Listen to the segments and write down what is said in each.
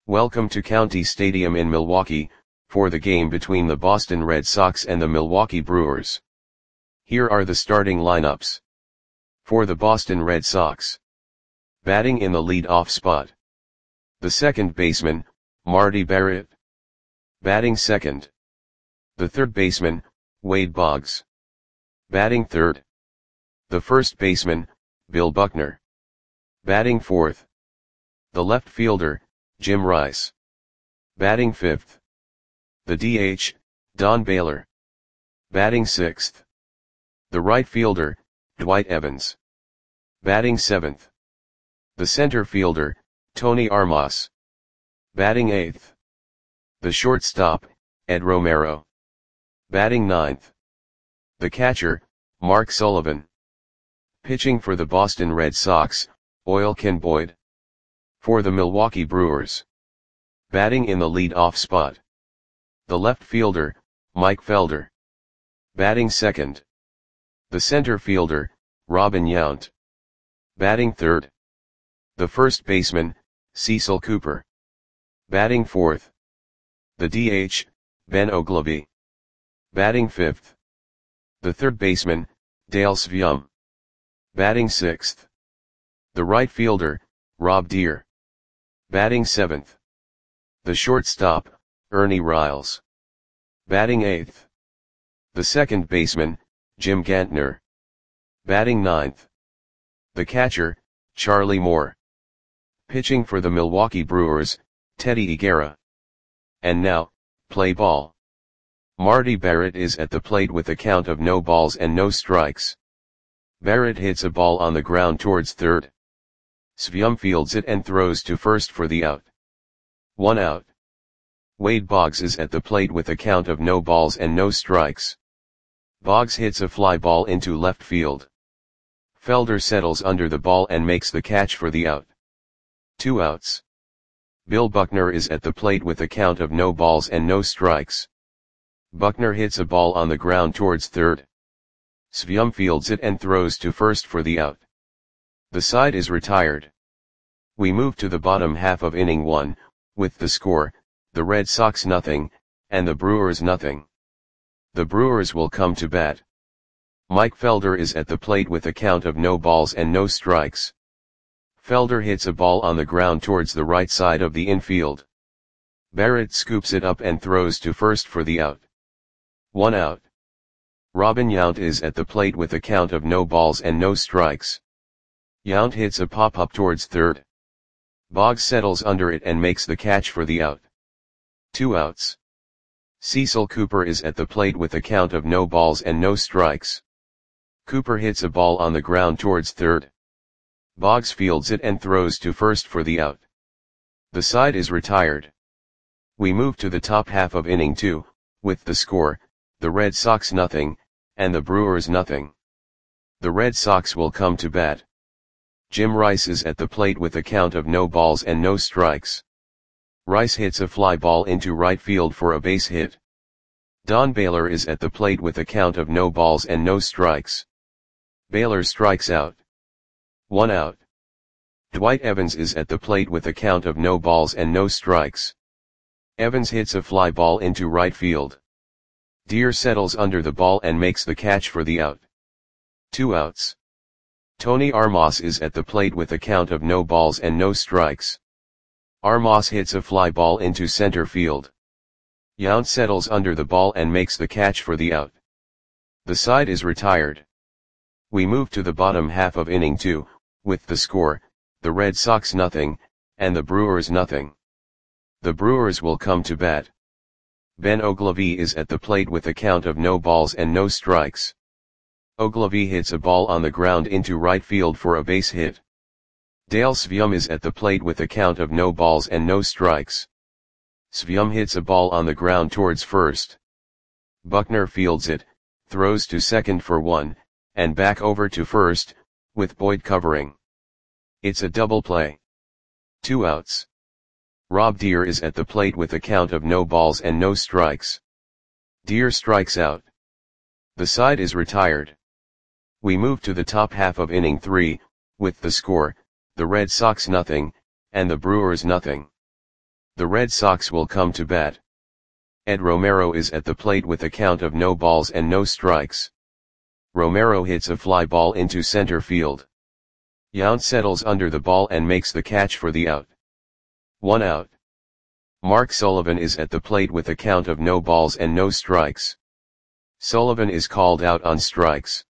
Welcome to County Stadium in Milwaukee, for the game between the Boston Red Sox and the Milwaukee Brewers. Here are the starting lineups. For the Boston Red Sox. Batting in the lead-off spot. The second baseman, Marty Barrett. Batting second. The third baseman, Wade Boggs. Batting third. The first baseman, Bill Buckner. Batting fourth. The left fielder, Jim Rice. Batting fifth. The DH, Don Baylor. Batting sixth. The right fielder, Dwight Evans. Batting seventh. The center fielder, Tony Armas. Batting eighth. The shortstop, Ed Romero. Batting ninth. The catcher, Mark Sullivan. Pitching for the Boston Red Sox, Oil Ken Boyd. For the Milwaukee Brewers. Batting in the lead-off spot. The left fielder, Mike Felder. Batting second. The center fielder, Robin Yount. Batting third. The first baseman, Cecil Cooper. Batting fourth. The DH, Ben Oglivie. Batting fifth. The third baseman, Dale Sveum. Batting sixth. The right fielder, Rob Deere. Batting seventh. The shortstop, Ernie Riles. Batting eighth. The second baseman, Jim Gantner. Batting ninth. The catcher, Charlie Moore. Pitching for the Milwaukee Brewers, Teddy Higuera. And now, play ball. Marty Barrett is at the plate with a count of no balls and no strikes. Barrett hits a ball on the ground towards third. Sveum fields it and throws to first for the out. 1 out. Wade Boggs is at the plate with a count of no balls and no strikes. Boggs hits a fly ball into left field. Felder settles under the ball and makes the catch for the out. 2 outs. Bill Buckner is at the plate with a count of no balls and no strikes. Buckner hits a ball on the ground towards third. Sveum fields it and throws to first for the out. The side is retired. We move to the bottom half of inning 1, with the score, the Red Sox nothing, and the Brewers nothing. The Brewers will come to bat. Mike Felder is at the plate with a count of no balls and no strikes. Felder hits a ball on the ground towards the right side of the infield. Barrett scoops it up and throws to first for the out. 1 out. Robin Yount is at the plate with a count of no balls and no strikes. Yount hits a pop-up towards third. Boggs settles under it and makes the catch for the out. 2 outs. Cecil Cooper is at the plate with a count of no balls and no strikes. Cooper hits a ball on the ground towards third. Boggs fields it and throws to first for the out. The side is retired. We move to the top half of inning 2, with the score, the Red Sox nothing, and the Brewers nothing. The Red Sox will come to bat. Jim Rice is at the plate with a count of no balls and no strikes. Rice hits a fly ball into right field for a base hit. Don Baylor is at the plate with a count of no balls and no strikes. Baylor strikes out. 1 out. Dwight Evans is at the plate with a count of no balls and no strikes. Evans hits a fly ball into right field. Deere settles under the ball and makes the catch for the out. 2 outs. Tony Armas is at the plate with a count of no balls and no strikes. Armas hits a fly ball into center field. Yount settles under the ball and makes the catch for the out. The side is retired. We move to the bottom half of inning 2, with the score, the Red Sox nothing, and the Brewers nothing. The Brewers will come to bat. Ben Oglivie is at the plate with a count of no balls and no strikes. Oglivie hits a ball on the ground into right field for a base hit. Dale Sveum is at the plate with a count of no balls and no strikes. Sveum hits a ball on the ground towards first. Buckner fields it, throws to second for 1, and back over to first, with Boyd covering. It's a double play. 2 outs. Rob Deere is at the plate with a count of no balls and no strikes. Deere strikes out. The side is retired. We move to the top half of inning 3, with the score, the Red Sox nothing, and the Brewers nothing. The Red Sox will come to bat. Ed Romero is at the plate with a count of no balls and no strikes. Romero hits a fly ball into center field. Yount settles under the ball and makes the catch for the out. 1 out. Mark Sullivan is at the plate with a count of no balls and no strikes. Sullivan is called out on strikes.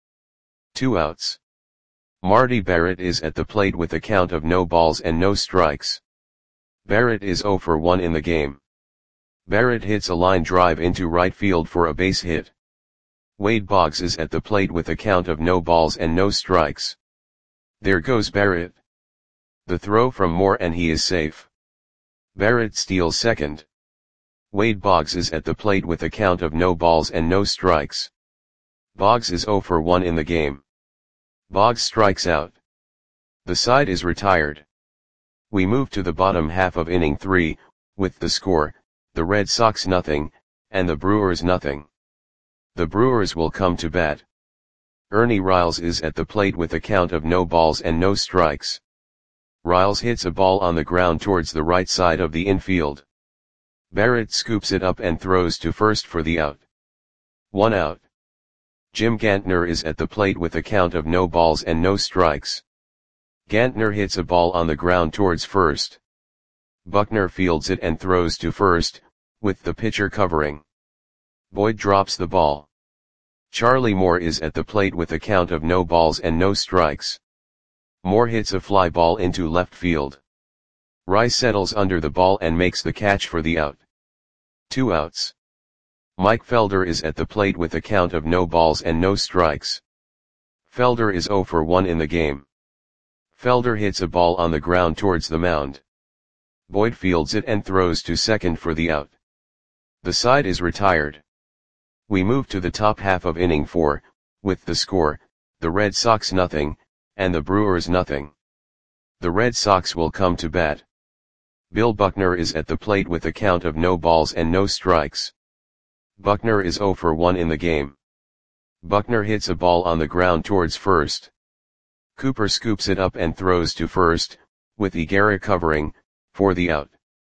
2 outs. Marty Barrett is at the plate with a count of no balls and no strikes. Barrett is 0 for 1 in the game. Barrett hits a line drive into right field for a base hit. Wade Boggs is at the plate with a count of no balls and no strikes. There goes Barrett. The throw from Moore and he is safe. Barrett steals second. Wade Boggs is at the plate with a count of no balls and no strikes. Boggs is 0 for 1 in the game. Boggs strikes out. The side is retired. We move to the bottom half of inning 3, with the score, the Red Sox nothing, and the Brewers nothing. The Brewers will come to bat. Ernie Riles is at the plate with a count of no balls and no strikes. Riles hits a ball on the ground towards the right side of the infield. Barrett scoops it up and throws to first for the out. 1 out. Jim Gantner is at the plate with a count of no balls and no strikes. Gantner hits a ball on the ground towards first. Buckner fields it and throws to first, with the pitcher covering. Boyd drops the ball. Charlie Moore is at the plate with a count of no balls and no strikes. Moore hits a fly ball into left field. Rice settles under the ball and makes the catch for the out. 2 outs. Mike Felder is at the plate with a count of no balls and no strikes. Felder is 0 for 1 in the game. Felder hits a ball on the ground towards the mound. Boyd fields it and throws to second for the out. The side is retired. We move to the top half of inning 4, with the score, the Red Sox nothing, and the Brewers nothing. The Red Sox will come to bat. Bill Buckner is at the plate with a count of no balls and no strikes. Buckner is 0 for 1 in the game. Buckner hits a ball on the ground towards first. Cooper scoops it up and throws to first, with Higuera covering, for the out.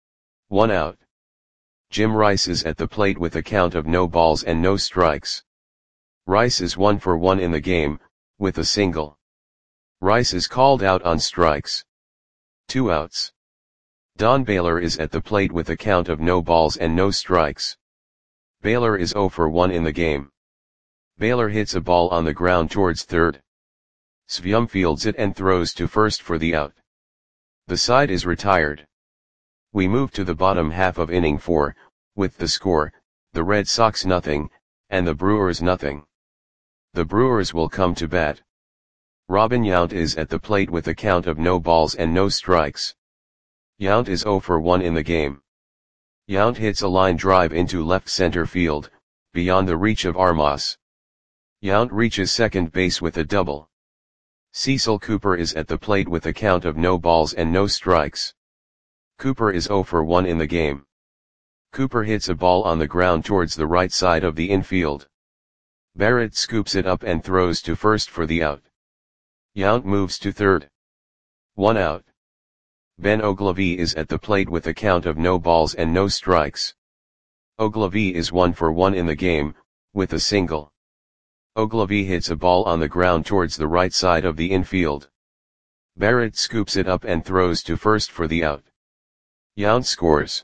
1 out. Jim Rice is at the plate with a count of no balls and no strikes. Rice is 1 for 1 in the game, with a single. Rice is called out on strikes. 2 outs. Don Baylor is at the plate with a count of no balls and no strikes. Baylor is 0 for 1 in the game. Baylor hits a ball on the ground towards third. Svium fields it and throws to first for the out. The side is retired. We move to the bottom half of inning 4, with the score, the Red Sox nothing, and the Brewers nothing. The Brewers will come to bat. Robin Yount is at the plate with a count of no balls and no strikes. Yount is 0 for 1 in the game. Yount hits a line drive into left center field, beyond the reach of Armas. Yount reaches second base with a double. Cecil Cooper is at the plate with a count of no balls and no strikes. Cooper is 0 for 1 in the game. Cooper hits a ball on the ground towards the right side of the infield. Barrett scoops it up and throws to first for the out. Yount moves to third. 1 out. Ben Ogilvie is at the plate with a count of no balls and no strikes. Ogilvie is 1 for 1 in the game, with a single. Ogilvie hits a ball on the ground towards the right side of the infield. Barrett scoops it up and throws to first for the out. Yount scores.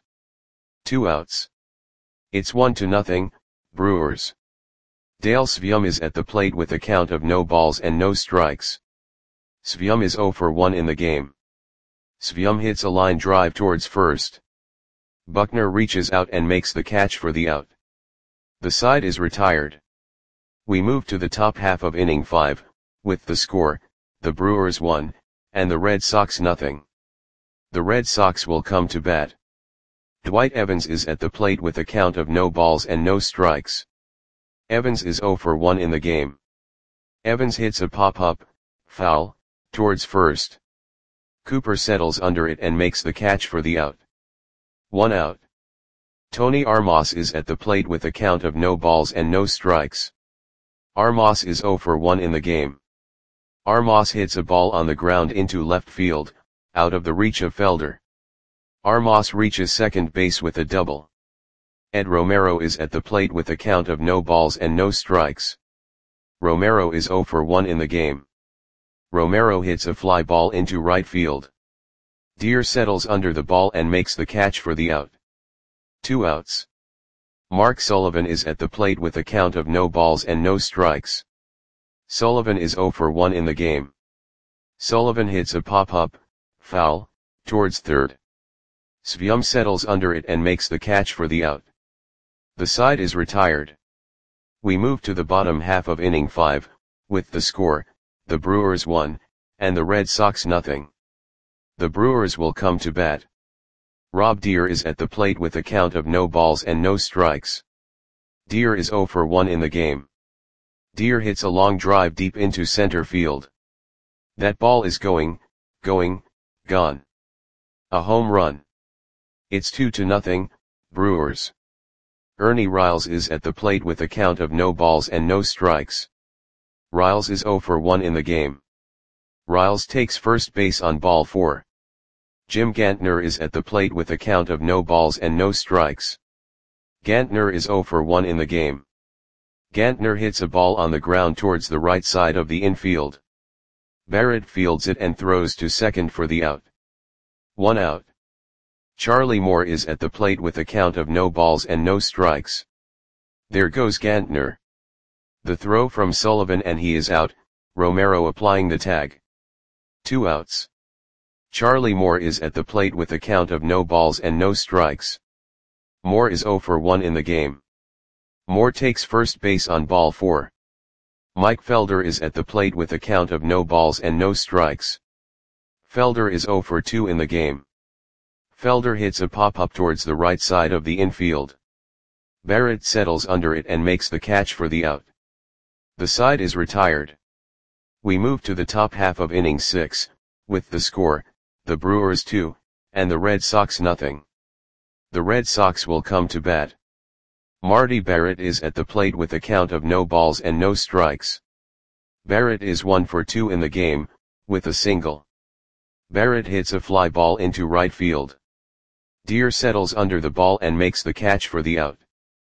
2 outs. It's 1-0, Brewers. Dale Svium is at the plate with a count of no balls and no strikes. Svium is 0 for 1 in the game. Svium hits a line drive towards first. Buckner reaches out and makes the catch for the out. The side is retired. We move to the top half of inning 5, with the score, the Brewers 1, and the Red Sox nothing. The Red Sox will come to bat. Dwight Evans is at the plate with a count of no balls and no strikes. Evans is 0 for 1 in the game. Evans hits a pop-up, foul, towards first. Cooper settles under it and makes the catch for the out. 1 out. Tony Armas is at the plate with a count of no balls and no strikes. Armas is 0 for 1 in the game. Armas hits a ball on the ground into left field, out of the reach of Felder. Armas reaches second base with a double. Ed Romero is at the plate with a count of no balls and no strikes. Romero is 0 for 1 in the game. Romero hits a fly ball into right field. Deer settles under the ball and makes the catch for the out. 2 outs. Mark Sullivan is at the plate with a count of no balls and no strikes. Sullivan is 0 for 1 in the game. Sullivan hits a pop-up, foul, towards third. Svyum settles under it and makes the catch for the out. The side is retired. We move to the bottom half of inning 5, with the score, the Brewers 1, and the Red Sox nothing. The Brewers will come to bat. Rob Deer is at the plate with a count of no balls and no strikes. Deer is 0 for 1 in the game. Deer hits a long drive deep into center field. That ball is gone. A home run. It's 2-0, Brewers. Ernie Riles is at the plate with a count of no balls and no strikes. Riles is 0 for 1 in the game. Riles takes first base on ball 4. Jim Gantner is at the plate with a count of no balls and no strikes. Gantner is 0 for 1 in the game. Gantner hits a ball on the ground towards the right side of the infield. Barrett fields it and throws to second for the out. 1 out. Charlie Moore is at the plate with a count of no balls and no strikes. There goes Gantner. The throw from Sullivan and he is out, Romero applying the tag. 2 outs. Charlie Moore is at the plate with a count of no balls and no strikes. Moore is 0 for 1 in the game. Moore takes first base on ball 4. Mike Felder is at the plate with a count of no balls and no strikes. Felder is 0 for 2 in the game. Felder hits a pop-up towards the right side of the infield. Barrett settles under it and makes the catch for the out. The side is retired. We move to the top half of inning 6, with the score, the Brewers 2, and the Red Sox nothing. The Red Sox will come to bat. Marty Barrett is at the plate with a count of no balls and no strikes. Barrett is 1 for 2 in the game, with a single. Barrett hits a fly ball into right field. Deer settles under the ball and makes the catch for the out.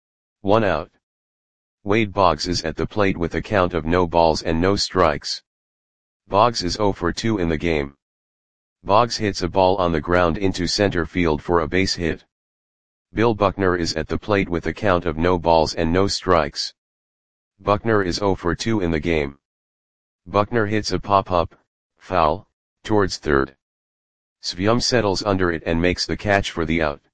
1 out. Wade Boggs is at the plate with a count of no balls and no strikes. Boggs is 0 for 2 in the game. Boggs hits a ball on the ground into center field for a base hit. Bill Buckner is at the plate with a count of no balls and no strikes. Buckner is 0 for 2 in the game. Buckner hits a pop-up, foul, towards third. Svyum settles under it and makes the catch for the out.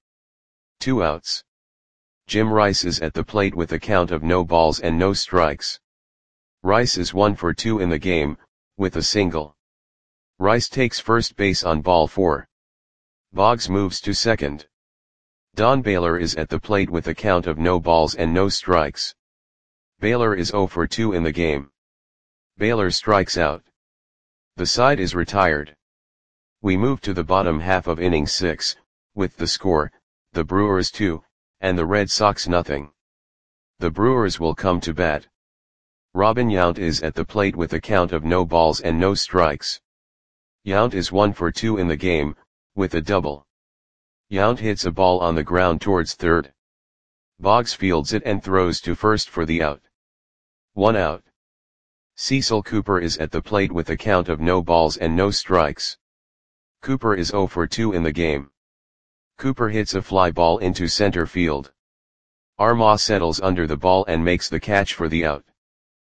2 outs. Jim Rice is at the plate with a count of no balls and no strikes. Rice is 1 for 2 in the game, with a single. Rice takes first base on ball 4. Boggs moves to second. Don Baylor is at the plate with a count of no balls and no strikes. Baylor is 0 for 2 in the game. Baylor strikes out. The side is retired. We move to the bottom half of inning 6, with the score, the Brewers 2, and the Red Sox nothing. The Brewers will come to bat. Robin Yount is at the plate with a count of no balls and no strikes. Yount is 1 for 2 in the game, with a double. Yount hits a ball on the ground towards third. Boggs fields it and throws to first for the out. 1 out. Cecil Cooper is at the plate with a count of no balls and no strikes. Cooper is 0 for 2 in the game. Cooper hits a fly ball into center field. Armah settles under the ball and makes the catch for the out.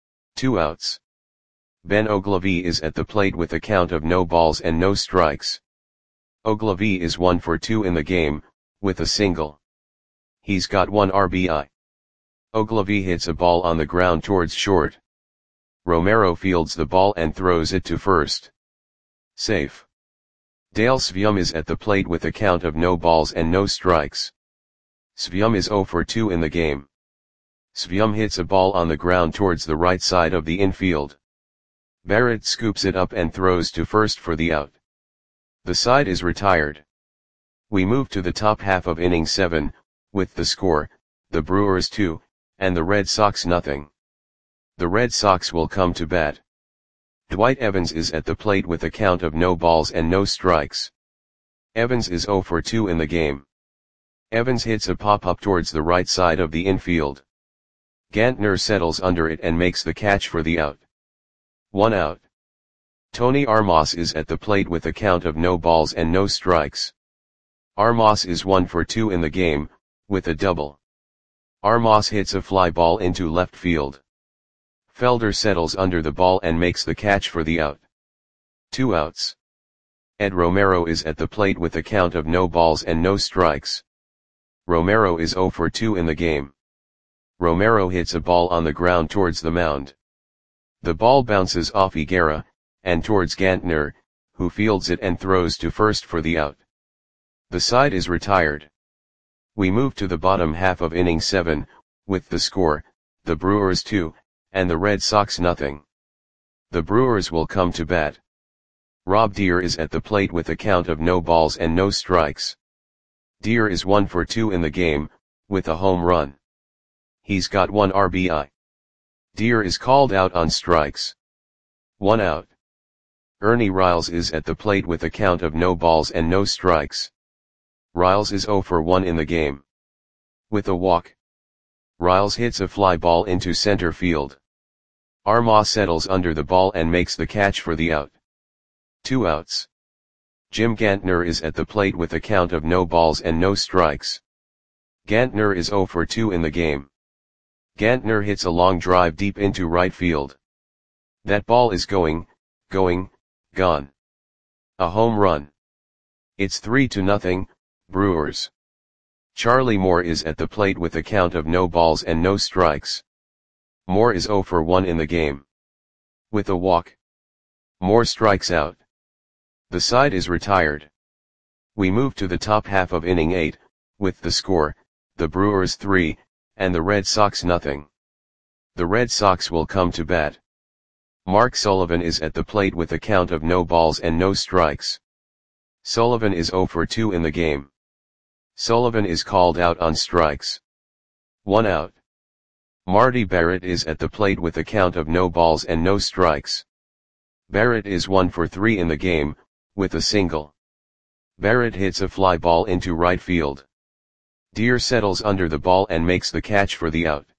2 outs. Ben Oglivie is at the plate with a count of no balls and no strikes. Oglivie is 1 for 2 in the game, with a single. He's got 1 RBI. Oglivie hits a ball on the ground towards short. Romero fields the ball and throws it to first. Safe. Dale Svyum is at the plate with a count of no balls and no strikes. Svyum is 0 for 2 in the game. Svyum hits a ball on the ground towards the right side of the infield. Barrett scoops it up and throws to first for the out. The side is retired. We move to the top half of inning 7, with the score, the Brewers 2, and the Red Sox nothing. The Red Sox will come to bat. Dwight Evans is at the plate with a count of no balls and no strikes. Evans is 0 for 2 in the game. Evans hits a pop-up towards the right side of the infield. Gantner settles under it and makes the catch for the out. 1 out. Tony Armas is at the plate with a count of no balls and no strikes. Armas is 1 for 2 in the game, with a double. Armas hits a fly ball into left field. Felder settles under the ball and makes the catch for the out. 2 outs. Ed Romero is at the plate with a count of no balls and no strikes. Romero is 0 for 2 in the game. Romero hits a ball on the ground towards the mound. The ball bounces off Higuera, and towards Gantner, who fields it and throws to first for the out. The side is retired. We move to the bottom half of inning 7, with the score, the Brewers 2, and the Red Sox nothing. The Brewers will come to bat. Rob Deer is at the plate with a count of no balls and no strikes. Deer is 1 for 2 in the game, with a home run. He's got 1 RBI. Deer is called out on strikes. 1 out. Ernie Riles is at the plate with a count of no balls and no strikes. Riles is 0 for 1 in the game. With a walk. Riles hits a fly ball into center field. Armas settles under the ball and makes the catch for the out. 2 outs. Jim Gantner is at the plate with a count of no balls and no strikes. Gantner is 0 for 2 in the game. Gantner hits a long drive deep into right field. That ball is gone. A home run. It's 3-0, Brewers. Charlie Moore is at the plate with a count of no balls and no strikes. Moore is 0 for 1 in the game. With a walk. Moore strikes out. The side is retired. We move to the top half of inning 8, with the score, the Brewers 3, and the Red Sox nothing. The Red Sox will come to bat. Mark Sullivan is at the plate with a count of no balls and no strikes. Sullivan is 0 for 2 in the game. Sullivan is called out on strikes. 1 out. Marty Barrett is at the plate with a count of no balls and no strikes. Barrett is 1 for 3 in the game, with a single. Barrett hits a fly ball into right field. Deer settles under the ball and makes the catch for the out.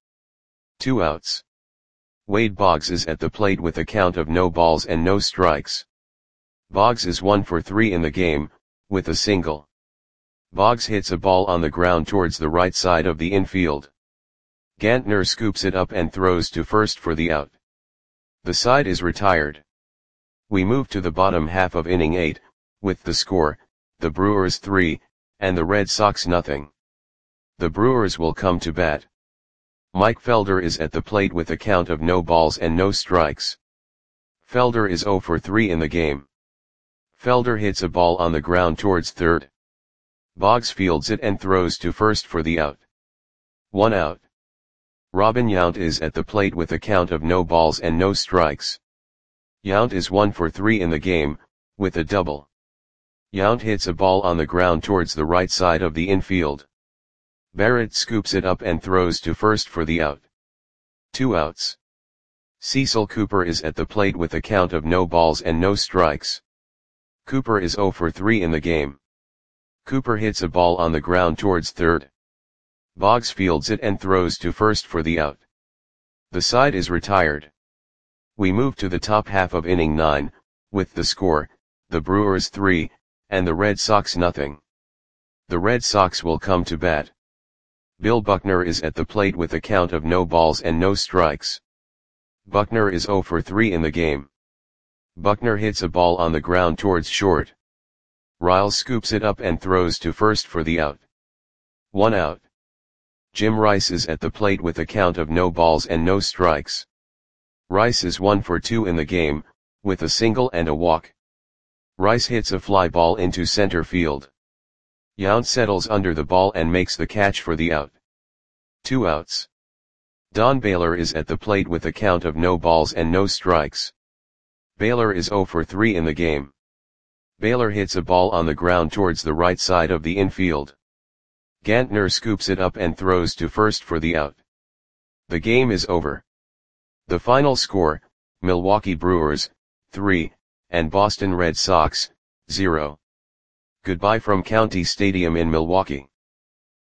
2 outs. Wade Boggs is at the plate with a count of no balls and no strikes. Boggs is 1 for 3 in the game, with a single. Boggs hits a ball on the ground towards the right side of the infield. Gantner scoops it up and throws to first for the out. The side is retired. We move to the bottom half of inning 8, with the score, the Brewers 3, and the Red Sox nothing. The Brewers will come to bat. Mike Felder is at the plate with a count of no balls and no strikes. Felder is 0 for 3 in the game. Felder hits a ball on the ground towards third. Boggs fields it and throws to first for the out. 1 out. Robin Yount is at the plate with a count of no balls and no strikes. Yount is 1 for 3 in the game, with a double. Yount hits a ball on the ground towards the right side of the infield. Barrett scoops it up and throws to first for the out. 2 outs. Cecil Cooper is at the plate with a count of no balls and no strikes. Cooper is 0 for 3 in the game. Cooper hits a ball on the ground towards third. Boggs fields it and throws to first for the out. The side is retired. We move to the top half of inning 9, with the score, the Brewers 3, and the Red Sox nothing. The Red Sox will come to bat. Bill Buckner is at the plate with a count of no balls and no strikes. Buckner is 0 for 3 in the game. Buckner hits a ball on the ground towards short. Riles scoops it up and throws to first for the out. 1 out. Jim Rice is at the plate with a count of no balls and no strikes. Rice is 1 for 2 in the game, with a single and a walk. Rice hits a fly ball into center field. Yount settles under the ball and makes the catch for the out. 2 outs. Don Baylor is at the plate with a count of no balls and no strikes. Baylor is 0 for 3 in the game. Baylor hits a ball on the ground towards the right side of the infield. Gantner scoops it up and throws to first for the out. The game is over. The final score, Milwaukee Brewers, 3, and Boston Red Sox, 0. Goodbye from County Stadium in Milwaukee.